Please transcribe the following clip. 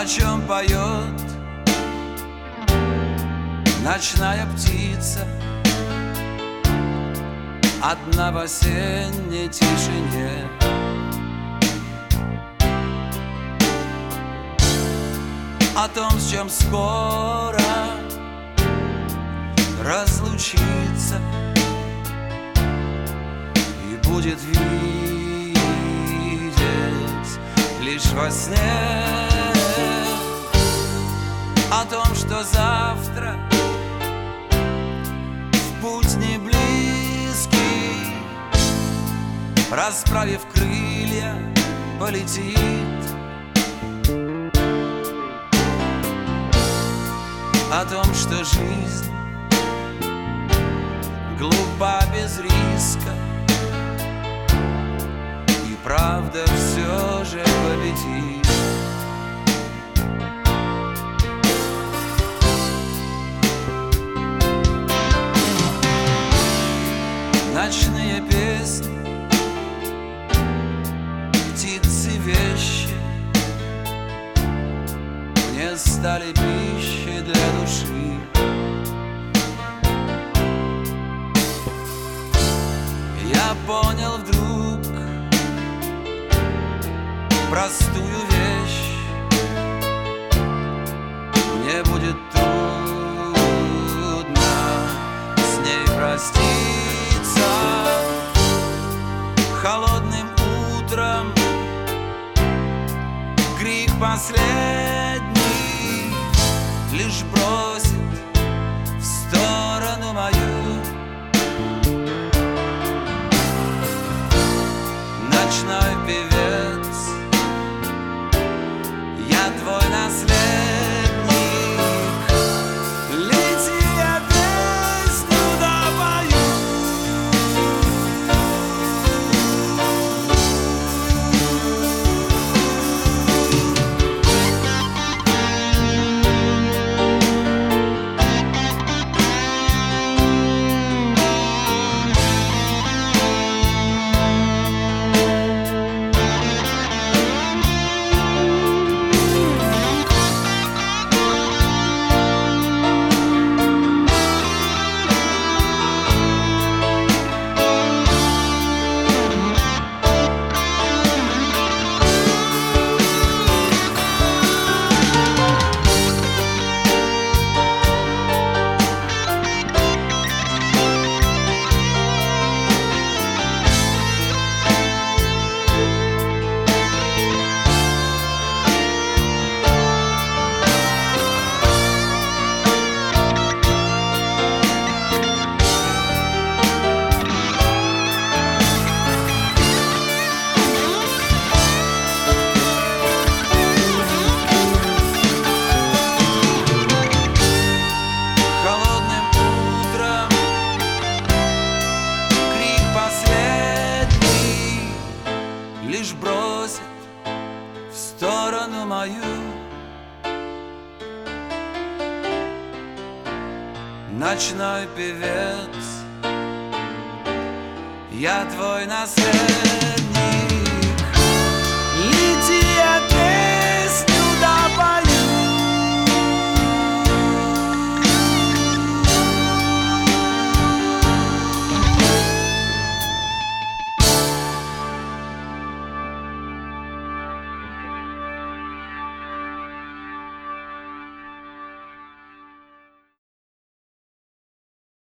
чем поет ночная птица одна в осенней тишине. О том, с чем скоро разлучиться и будет видеть лишь во сне. О том, что завтра в путь не близкий, расправив крылья, полетит. О том, что жизнь глупа без риска, и правда все же победит. Ночные песни, птицы, вещи мне стали пищей для души. Я понял вдруг простую вещь: мне будет трудно с ней проститься. Холодным утром крик последний лишь бросит в сторону мою. Ночной певец, я твой наследник. Лети, я песню допою. Лишь бросит в сторону мою. Ночной певец, я твой наследник.